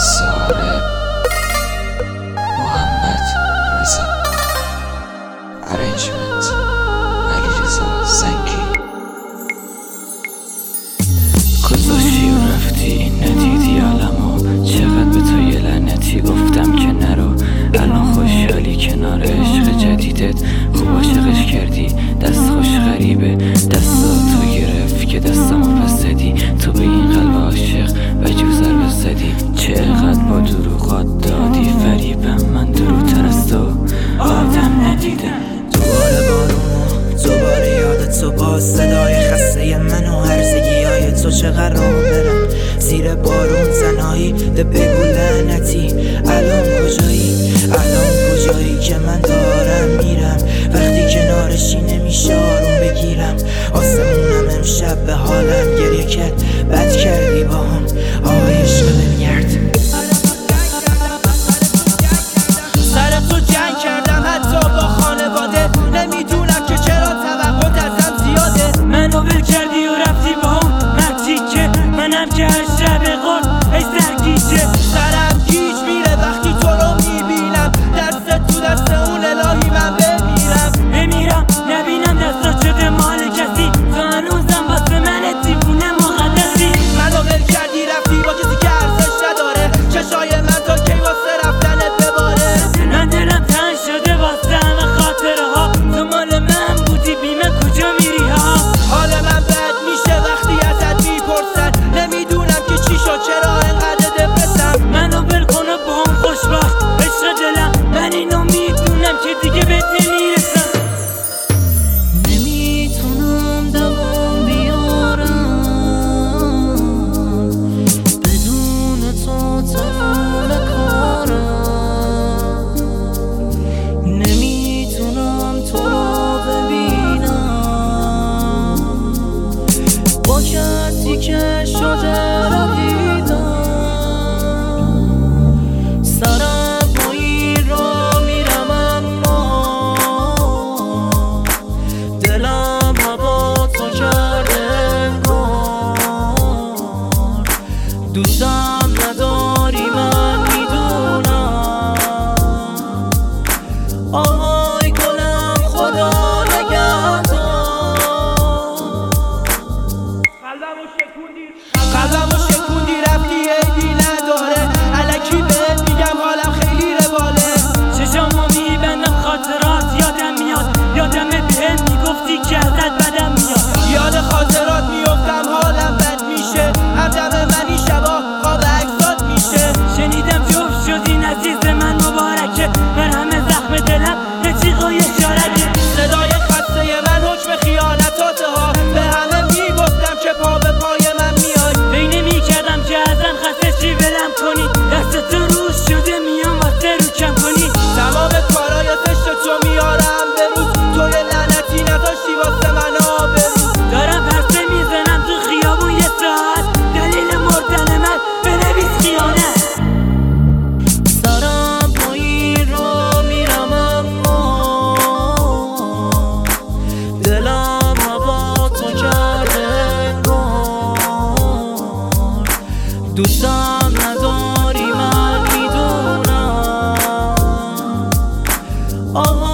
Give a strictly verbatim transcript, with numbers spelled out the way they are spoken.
ساره محمد رضا ارنجمنت علی رضا زنگی. گذاشتی و رفتی ندیدی عالمو، چقدر به تو یه لعنتی گفتم که نرو. الان خوشحالی کنار عشق جدیدت، خوب عاشقش کردی دست خوش غریبه. دست تو گرفت که دستمو پس زدی، تو به این قلب عاشق و جوزر بزدی. چقدر با دروغات دادی فریبم، من دروغتر از تو آدم ندیدم. دوباره بارون و دوباره یادت تو، باز صدای خسته من و هرزگی های تو. چقدر راه برم زیر بارون تنهایی، ده بگو لعنتی الان کجایی؟ الان کجایی که من دارم میرم؟ وقتی کنارشی نمیشه آروم بگیرم. آسمونم امشب به حالم گریه کرد، بد کردی با هم آهای عشق بنگرد. سر تو جنگ کردم حتی با خانواده، نمیدونم که چرا توقعت ازم زیاده. منو ول کردی و رفتی با هم مرتی که منم که هر شب قرد ای سرگیجه. سرم گیج میره وقتی تو رو میبینم، دست تو دست اون الهی من بمیرم. بمیرم نبینم دستات شده مال کسی، تو هنوزم واسه من دیوونه مقدسی. منو ول کردی رفتی با کسی که ارزش نداره، چشای من تا کی واسه رفتنت بباره. من دلم تنگ شده واسه همه خاطره ها، تو مال من بودی بیمه کجا میری ها. حال من بد میشه وقتی ازت میپرسن، نمیدونم که چی شد چرا انقدر دپرسم. منو ول کن و با هم خوش باش عشق دلم، من اینو میدونم که دیگه بهت نمیرسم. نمیتونم دوام بیارم بدون تو تمام کارم. نمیتونم تو رو ببینم با کسی که شده رویدم. سرم پایین را میرم اما دلم هوا تو کرده انگار. دوستم نداری من میدونم، آهای گلم خدا نگهدار. قلبمو شکوندی قلبمو شکوندی رفتی عیبی نداره، الکی بهت میگم حالم خیلی رواله. چشامو میبندم خاطرات یادم میاد، یادم بهم میگفتی که ازت بدم میاد. یاد خاطرات میفتم حالم بد میشه، همدم منی شبا خواب عکسات میشه. شنیدم جفت شدین عزیز من مبارکه، بر همه زخم دلم یه چیقای شارکه. صدای خسته من حکم خیانتاته ها، به همه میگفتم که پا به پای من میای. فکر نمی‌کردم که ازم خسته چی ولم کنی، دست تو روش شده میام واسه رو کم کنی. تمام کارای زشت تو میارم به روز، توی لعنتی نداشتی واسه من آبروز. دارم پرسه میزنم تو خیابون یه ساعت، دلیل مردن من بنویس خیانت. سرم پایین را میرم اما دلم هوا تو کرده انگار. دوستم نداری من میدونم، آها